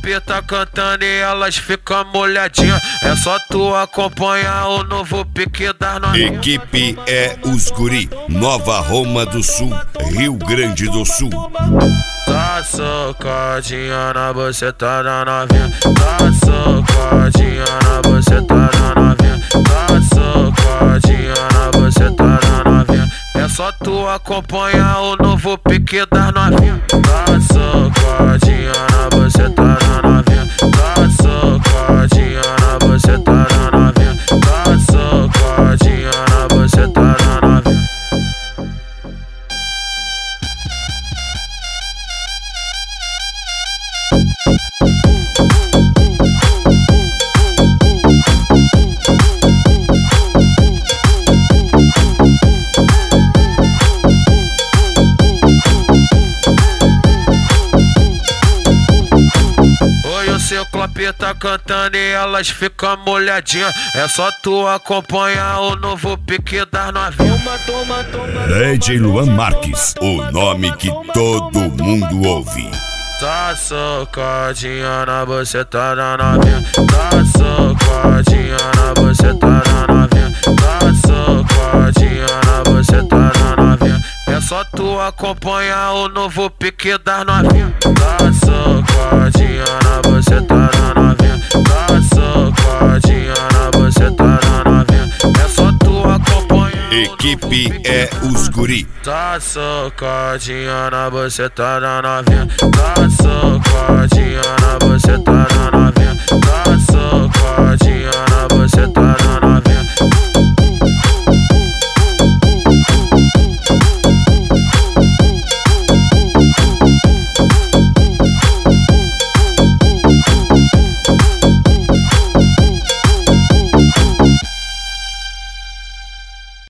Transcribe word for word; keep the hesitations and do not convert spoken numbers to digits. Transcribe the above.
clapê tá cantando e elas ficam molhadinhas. É só tu acompanhar o novo pique das novinhas. Equipe é os guri, Nova Roma do Sul, Rio Grande do Sul. Tá socadinha na buceta da novinha. Tá socadinha na buceta da novinha. Tá socadinha na buceta da novinha. É só tu acompanhar o novo pique das novinhas. Tá socadinha na buceta da novinha. Tá socadinha na buceta da novinha. Tá socadinha na buceta da novinha. Seu clapê tá cantando e elas ficam molhadinhas. É só tu acompanhar o novo pique das novinhas. D J Luan Marques, o nome que todo mundo ouve. Tá socadinha na buceta da novinha. Tá socadinha na buceta da novinha. Tá socadinha na buceta da novinha. É só tu acompanhar o novo pique das novinhas. Tá socadinha na buceta da novinha. Tá socadinha na buceta da novinha. É só tu acompanhar. Equipe é os guri. Tá socadinha na buceta da novinha. Tá socadinha.